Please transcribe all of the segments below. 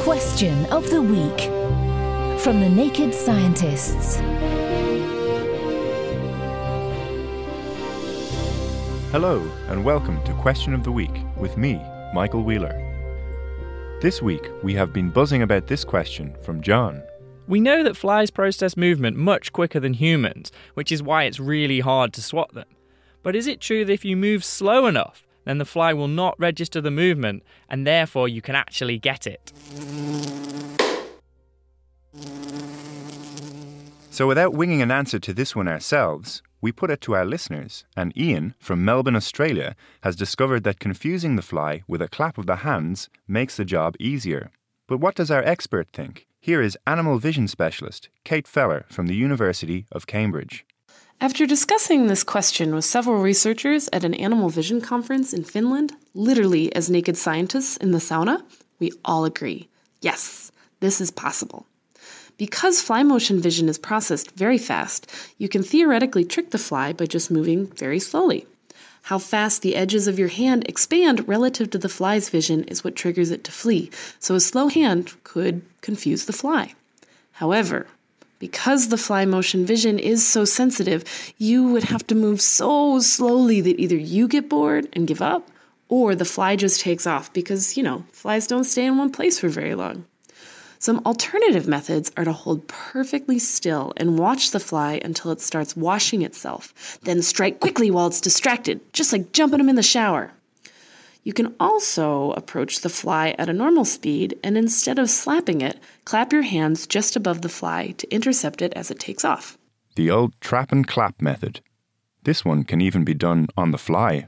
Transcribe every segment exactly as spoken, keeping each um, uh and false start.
Question of the Week from the Naked Scientists. Hello and welcome to Question of the Week with me, Michael Wheeler. This week we have been buzzing about this question from John. We know that flies process movement much quicker than humans, which is why it's really hard to swat them. But is it true that if you move slow enough, then the fly will not register the movement and therefore you can actually get it? So without winging an answer to this one ourselves, we put it to our listeners, and Ian from Melbourne, Australia, has discovered that confusing the fly with a clap of the hands makes the job easier. But what does our expert think? Here is animal vision specialist Kate Feller from the University of Cambridge. After discussing this question with several researchers at an animal vision conference in Finland, literally as naked scientists in the sauna, we all agree, yes, this is possible. Because fly motion vision is processed very fast, you can theoretically trick the fly by just moving very slowly. How fast the edges of your hand expand relative to the fly's vision is what triggers it to flee, so a slow hand could confuse the fly. However, because the fly motion vision is so sensitive, you would have to move so slowly that either you get bored and give up, or the fly just takes off because, you know, flies don't stay in one place for very long. Some alternative methods are to hold perfectly still and watch the fly until it starts washing itself, then strike quickly while it's distracted, just like jumping them in the shower. You can also approach the fly at a normal speed and instead of slapping it, clap your hands just above the fly to intercept it as it takes off. The old trap and clap method. This one can even be done on the fly.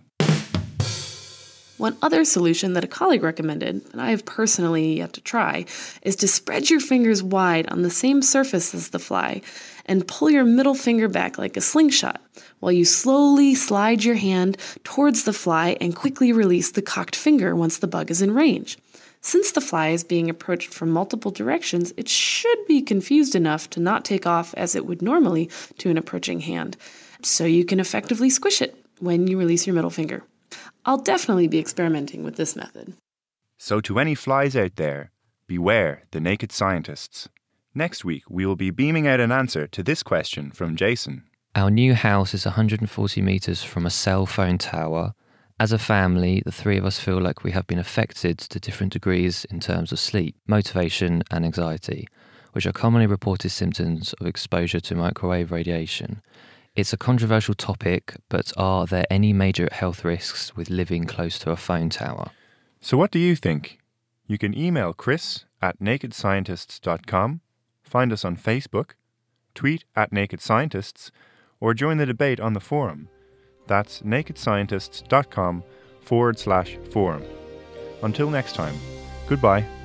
One other solution that a colleague recommended, and I have personally yet to try, is to spread your fingers wide on the same surface as the fly and pull your middle finger back like a slingshot while you slowly slide your hand towards the fly and quickly release the cocked finger once the bug is in range. Since the fly is being approached from multiple directions, it should be confused enough to not take off as it would normally to an approaching hand, so you can effectively squish it when you release your middle finger. I'll definitely be experimenting with this method. So to any flies out there, beware the naked scientists. Next week, we will be beaming out an answer to this question from Jason. Our new house is one hundred forty metres from a cell phone tower. As a family, the three of us feel like we have been affected to different degrees in terms of sleep, motivation and anxiety, which are commonly reported symptoms of exposure to microwave radiation. It's a controversial topic, but are there any major health risks with living close to a phone tower? So what do you think? You can email Chris at naked scientists dot com, find us on Facebook, tweet at Naked Scientists, or join the debate on the forum. That's nakedscientists.com forward slash forum. Until next time, goodbye.